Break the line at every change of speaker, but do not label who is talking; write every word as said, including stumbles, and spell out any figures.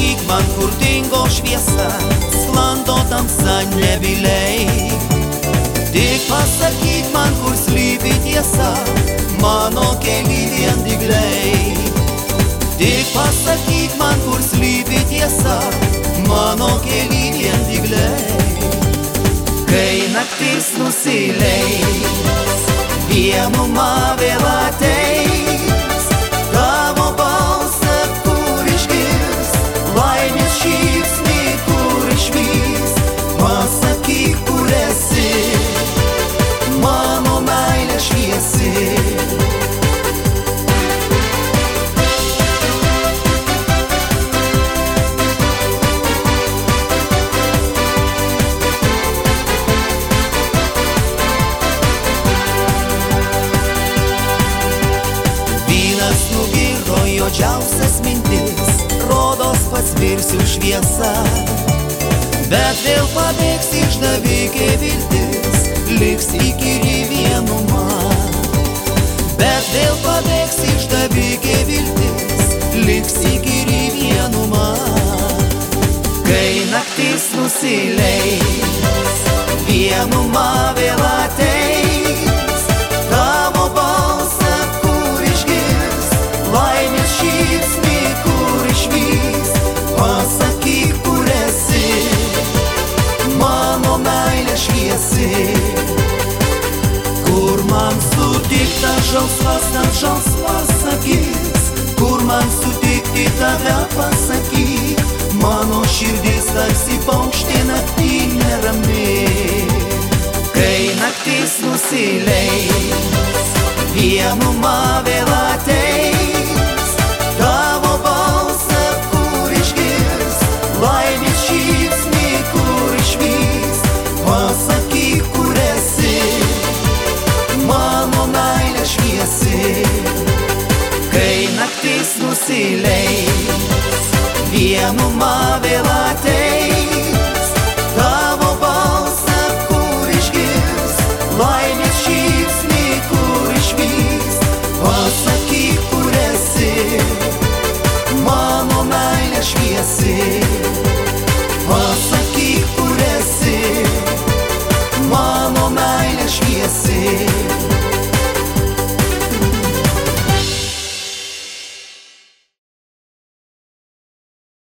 Pasakyk man, kur dingo šviesa, sklando tamsa nebyliai. Tik pasakyk man, kur slypi tiesa, mano kely vien dygliai. Tik pasakyk man, kur slypi tiesa, mano kely vien dygliai. Kai naktis nusileis, vienuma vėl ateis, tavo balsą kur išgirs, laimės šypsnį kur išvys. Pasakyk, kur esi, mano meilė šviesi. Nugirdo juodžiausias mintis, rodos pats virsiu šviesa. Bet vėl pabėgs išdavikė viltis, liks įkyri vienuma. Bet vėl pabėgs išdavikė viltis, liks įkyri vienuma. Kai naktis nusileis, vienuma vėl ateis, tavo balsą laimės šypsnį kur išvys. Pasakyk, kur esi, mano meilė šviesi. Kur man sutikta žalsvas ant žalsvas akis, kur man sutikti tave pasakyk. Mano širdis tarsi paukštė naktį nerami. Kai naktis nusileis, vienuma vėl ateis, tavo balsą kur išgirs, laimės šypsnį kur išvys. Pasakyk, kur esi, mano meilė šviesi. Kai naktis nusileis, vienuma vėl ateis,